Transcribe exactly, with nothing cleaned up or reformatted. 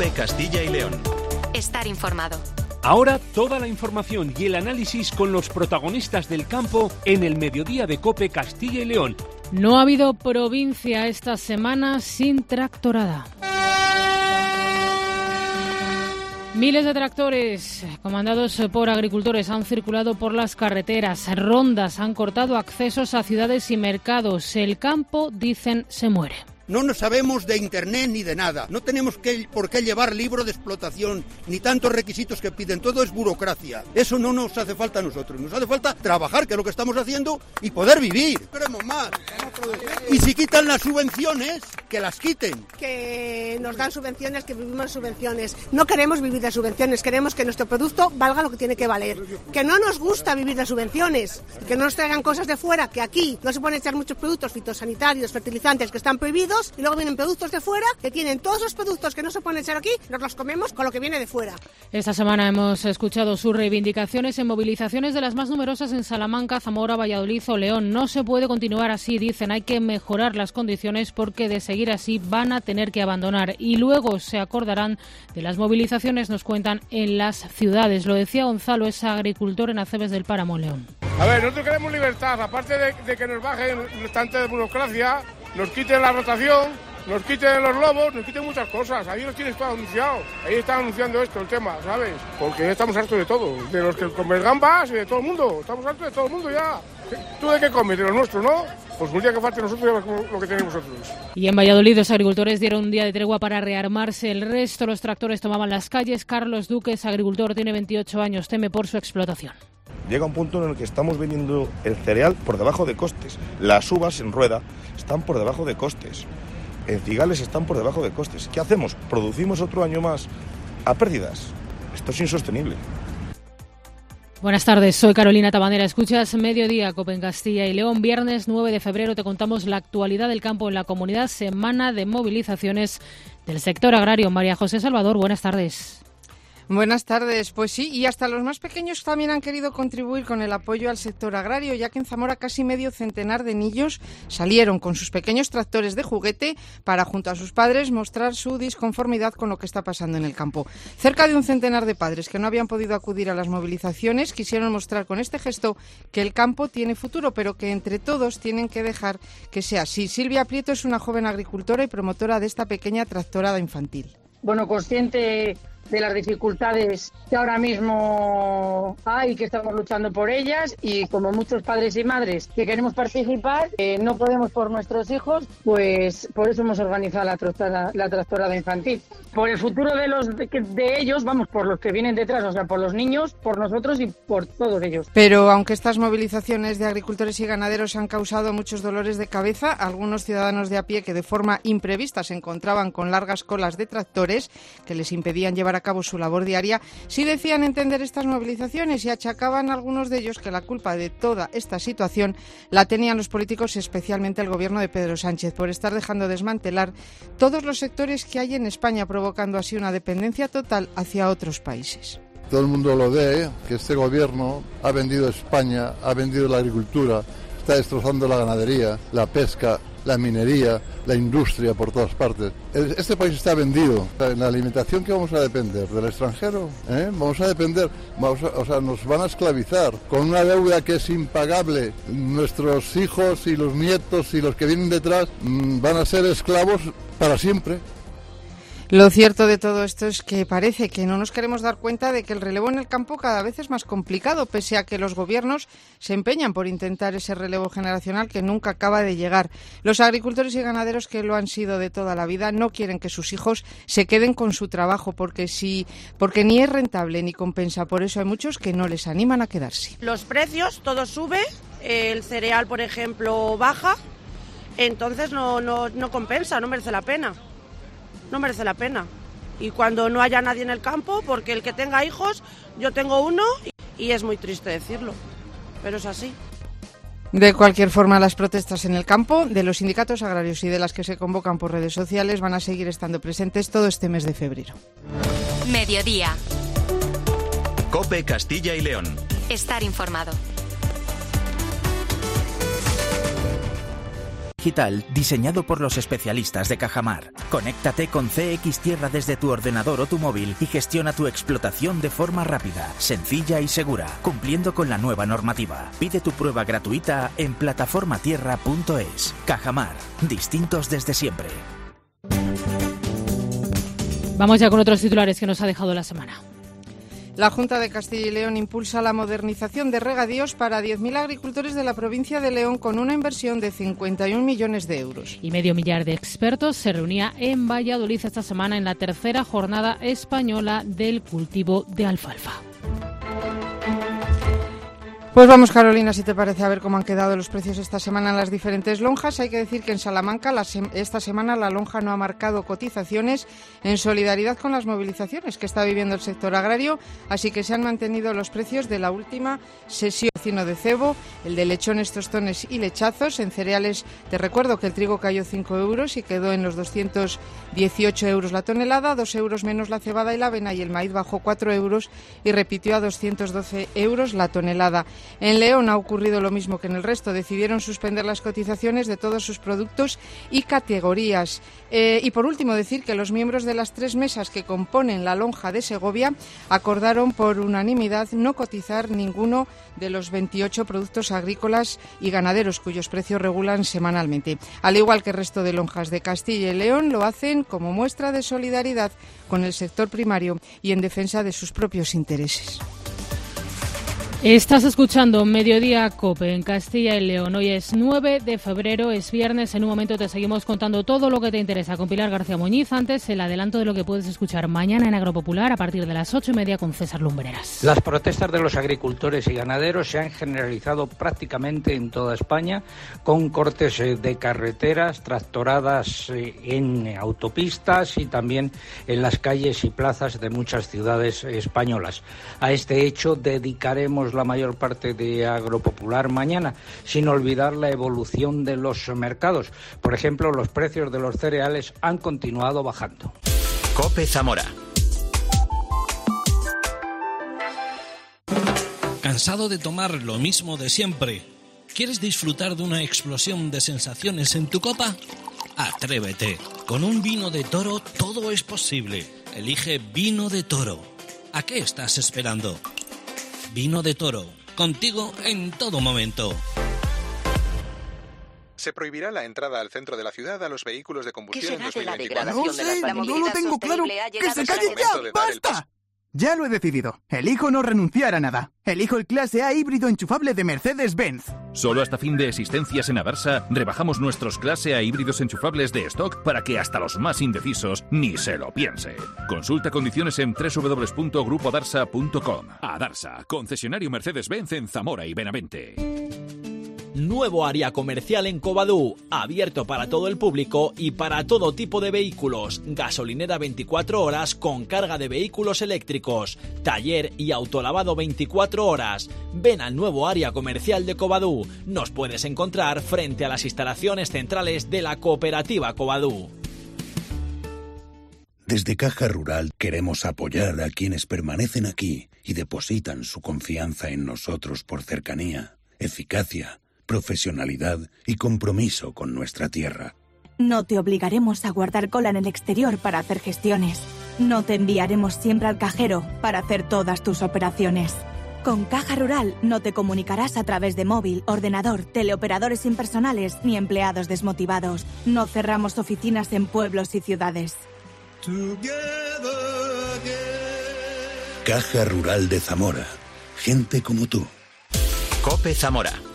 COPE Castilla y León. Estar informado. Ahora toda la información y el análisis con los protagonistas del campo en el mediodía de COPE Castilla y León. No ha habido provincia esta semana sin tractorada. Miles de tractores comandados por agricultores han circulado por las carreteras. Rondas han cortado accesos a ciudades y mercados. El campo, dicen, se muere. No nos sabemos de internet ni de nada. No tenemos que, por qué llevar libro de explotación, ni tantos requisitos que piden. Todo es burocracia. Eso no nos hace falta a nosotros. Nos hace falta trabajar, que es lo que estamos haciendo, y poder vivir. Queremos más. Y si quitan las subvenciones, que las quiten. Que nos dan subvenciones, que vivimos de subvenciones. No queremos vivir de subvenciones. Queremos que nuestro producto valga lo que tiene que valer. Que no nos gusta vivir de subvenciones. Que no nos traigan cosas de fuera, que aquí no se pueden echar muchos productos fitosanitarios, fertilizantes, que están prohibidos. Y luego vienen productos de fuera que tienen todos los productos que no se pueden echar aquí, nos los comemos con lo que viene de fuera. Esta semana hemos escuchado sus reivindicaciones en movilizaciones de las más numerosas en Salamanca, Zamora, Valladolid o León. No se puede continuar así, dicen, hay que mejorar las condiciones porque de seguir así van a tener que abandonar. Y luego se acordarán de las movilizaciones, nos cuentan, en las ciudades. Lo decía Gonzalo, es agricultor en Acebes del Páramo, León. A ver, nosotros queremos libertad, aparte de, de que nos bajen tanta burocracia, nos quiten la rotación, nos quiten los lobos, nos quiten muchas cosas. Ahí lo tienes todo anunciado. Ahí están anunciando esto, el tema, ¿sabes? Porque ya estamos hartos de todo. De los que comen gambas y de todo el mundo. Estamos hartos de todo el mundo ya. ¿Tú de qué comes? De los nuestros, ¿no? Pues un día que falte nosotros ya lo que tenemos nosotros. Y en Valladolid los agricultores dieron un día de tregua para rearmarse. El resto, los tractores tomaban las calles. Carlos Duque es agricultor, tiene veintiocho años, teme por su explotación. Llega un punto en el que estamos vendiendo el cereal por debajo de costes. Las uvas en rueda están por debajo de costes. En cigales están por debajo de costes. ¿Qué hacemos? ¿Producimos otro año más a pérdidas? Esto es insostenible. Buenas tardes, soy Carolina Tabandera. Escuchas Mediodía, COPE en Castilla y León. Viernes nueve de febrero te contamos la actualidad del campo en la comunidad. Semana de movilizaciones del sector agrario. María José Salvador, buenas tardes. Buenas tardes. Pues sí, y hasta los más pequeños también han querido contribuir con el apoyo al sector agrario, ya que en Zamora casi medio centenar de niños salieron con sus pequeños tractores de juguete para, junto a sus padres, mostrar su disconformidad con lo que está pasando en el campo. Cerca de un centenar de padres que no habían podido acudir a las movilizaciones quisieron mostrar con este gesto que el campo tiene futuro, pero que entre todos tienen que dejar que sea así. Silvia Prieto es una joven agricultora y promotora de esta pequeña tractorada infantil. Bueno, consciente de las dificultades que ahora mismo hay, que estamos luchando por ellas, y como muchos padres y madres que queremos participar, eh, no podemos por nuestros hijos, pues por eso hemos organizado la tractorada, la tractorada infantil. Por el futuro de los de, de ellos, vamos, por los que vienen detrás, o sea, por los niños, por nosotros y por todos ellos. Pero aunque estas movilizaciones de agricultores y ganaderos han causado muchos dolores de cabeza, algunos ciudadanos de a pie que de forma imprevista se encontraban con largas colas de tractores que les impedían llevar a cabo su labor diaria, sí decían entender estas movilizaciones y achacaban a algunos de ellos que la culpa de toda esta situación la tenían los políticos, especialmente el gobierno de Pedro Sánchez, por estar dejando desmantelar todos los sectores que hay en España, provocando así una dependencia total hacia otros países. Todo el mundo lo ve, que este gobierno ha vendido España, ha vendido la agricultura, está destrozando la ganadería, la pesca, la minería, la industria por todas partes. Este país está vendido. En la alimentación, ¿qué vamos a depender? ¿Del extranjero? ¿Eh? Vamos a depender, vamos a, o sea, nos van a esclavizar con una deuda que es impagable. Nuestros hijos y los nietos y los que vienen detrás mmm, van a ser esclavos para siempre. Lo cierto de todo esto es que parece que no nos queremos dar cuenta de que el relevo en el campo cada vez es más complicado, pese a que los gobiernos se empeñan por intentar ese relevo generacional que nunca acaba de llegar. Los agricultores y ganaderos, que lo han sido de toda la vida, no quieren que sus hijos se queden con su trabajo porque, sí, porque ni es rentable ni compensa. Por eso hay muchos que no les animan a quedarse. Los precios, todo sube, el cereal, por ejemplo, baja, entonces no, no, no compensa, no merece la pena. No merece la pena. Y cuando no haya nadie en el campo, porque el que tenga hijos, yo tengo uno, y es muy triste decirlo, pero es así. De cualquier forma, las protestas en el campo de los sindicatos agrarios y de las que se convocan por redes sociales van a seguir estando presentes todo este mes de febrero. Mediodía. COPE Castilla y León. Estar informado. digital diseñado por los especialistas de Cajamar. Conéctate con C X Tierra desde tu ordenador o tu móvil y gestiona tu explotación de forma rápida, sencilla y segura, cumpliendo con la nueva normativa. Pide tu prueba gratuita en plataforma tierra punto es. Cajamar, distintos desde siempre. Vamos ya con otros titulares que nos ha dejado la semana. La Junta de Castilla y León impulsa la modernización de regadíos para diez mil agricultores de la provincia de León con una inversión de cincuenta y un millones de euros. Y medio millar de expertos se reunía en Valladolid esta semana en la tercera jornada española del cultivo de alfalfa. Pues vamos, Carolina, si te parece, a ver cómo han quedado los precios esta semana en las diferentes lonjas. Hay que decir que en Salamanca la se- esta semana la lonja no ha marcado cotizaciones en solidaridad con las movilizaciones que está viviendo el sector agrario, así que se han mantenido los precios de la última sesión. Cino de cebo, el de lechones, tostones y lechazos. En cereales te recuerdo que el trigo cayó cinco euros y quedó en los doscientos dieciocho euros la tonelada, dos euros menos la cebada y la avena, y el maíz bajó cuatro euros y repitió a doscientos doce euros la tonelada. En León ha ocurrido lo mismo que en el resto. Decidieron suspender las cotizaciones de todos sus productos y categorías. Eh, y por último, decir que los miembros de las tres mesas que componen la lonja de Segovia acordaron por unanimidad no cotizar ninguno de los veintiocho productos agrícolas y ganaderos cuyos precios regulan semanalmente. Al igual que el resto de lonjas de Castilla y León, lo hacen como muestra de solidaridad con el sector primario y en defensa de sus propios intereses. Estás escuchando Mediodía COPE en Castilla y León. Hoy es nueve de febrero, es viernes. En un momento te seguimos contando todo lo que te interesa con Pilar García Muñiz. Antes, el adelanto de lo que puedes escuchar mañana en Agropopular a partir de las ocho y media con César Lumbreras. Las protestas de los agricultores y ganaderos se han generalizado prácticamente en toda España, con cortes de carreteras, tractoradas en autopistas y también en las calles y plazas de muchas ciudades españolas. A este hecho dedicaremos la mayor parte de Agropopular mañana, sin olvidar la evolución de los mercados. Por ejemplo, los precios de los cereales han continuado bajando. COPE Zamora. ¿Cansado de tomar lo mismo de siempre? ¿Quieres disfrutar de una explosión de sensaciones en tu copa? Atrévete. Con un vino de Toro todo es posible. Elige Vino de Toro. ¿A qué estás esperando? Vino de Toro, contigo en todo momento. Se prohibirá la entrada al centro de la ciudad a los vehículos de combustión en dos mil veinticuatro. No sé, no lo tengo claro. ¡Que se callen ya! ¡Basta! Ya lo he decidido. Elijo no renunciar a nada. Elijo el clase A híbrido enchufable de Mercedes-Benz. Solo hasta fin de existencias en Adarsa rebajamos nuestros clase A híbridos enchufables de stock para que hasta los más indecisos ni se lo piensen. Consulta condiciones en doble u doble u doble u punto grupo adarsa punto com. Adarsa, concesionario Mercedes-Benz en Zamora y Benavente. Nuevo área comercial en Covadú, abierto para todo el público y para todo tipo de vehículos. Gasolinera veinticuatro horas con carga de vehículos eléctricos. Taller y autolavado veinticuatro horas. Ven al nuevo área comercial de Covadú. Nos puedes encontrar frente a las instalaciones centrales de la cooperativa Covadú. Desde Caja Rural queremos apoyar a quienes permanecen aquí y depositan su confianza en nosotros por cercanía, eficacia, profesionalidad y compromiso con nuestra tierra. No te obligaremos a guardar cola en el exterior para hacer gestiones. No te enviaremos siempre al cajero para hacer todas tus operaciones. Con Caja Rural no te comunicarás a través de móvil, ordenador, teleoperadores impersonales ni empleados desmotivados. No cerramos oficinas en pueblos y ciudades. Caja Rural de Zamora. Gente como tú. COPE Zamora.